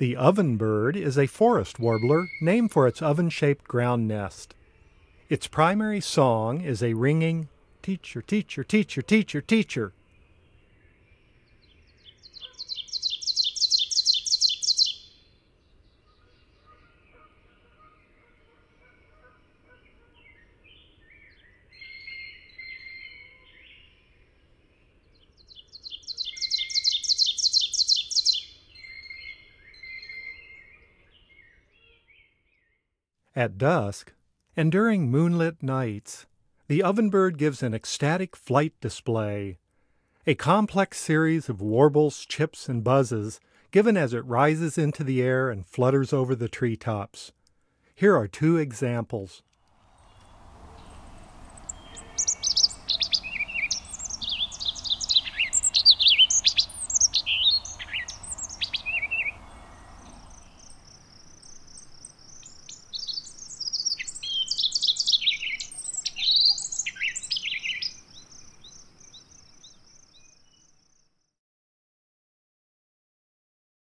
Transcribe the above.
The ovenbird is a forest warbler named for its oven-shaped ground nest. Its primary song is a ringing teacher, teacher, teacher, teacher, teacher. At dusk, and during moonlit nights, the ovenbird gives an ecstatic flight display, a complex series of warbles, chips, and buzzes given as it rises into the air and flutters over the treetops. Here are two examples.